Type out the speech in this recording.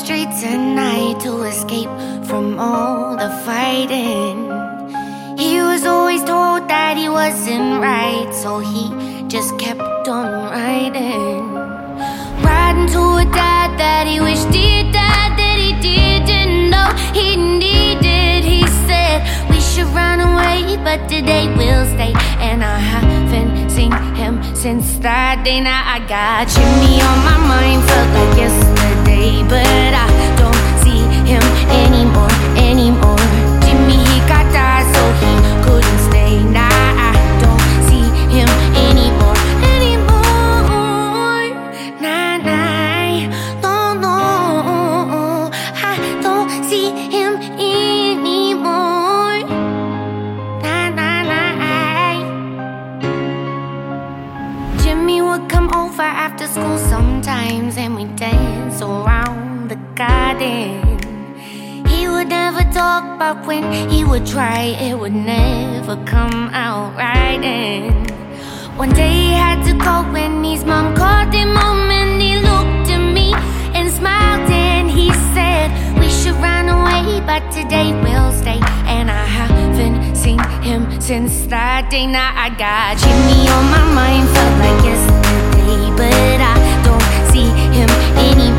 streets at night to escape from all the fighting. He was always told that he wasn't right, so he just kept on riding. Riding to a dad that he wished he died, that he didn't know he needed. He said we should run away, but today we'll stay. And I haven't seen him since that day. Now I got Jimmy on my mind, felt like yesterday, but I don't see him anymore. Jimmy, he got died, so he couldn't stay. Now I don't see him anymore. Nah, no, I don't see him anymore. Nah. Jimmy would come over after school sometimes, and we'd dance around the garden. He would never talk, but when he would try, it would never come out right. And one day he had to go when his mom called him home, and he looked at me and smiled, and he said we should run away, but today we'll stay. And I haven't seen him since that day. Now I got Jimmy on my mind, felt like yesterday, but I don't see him anymore.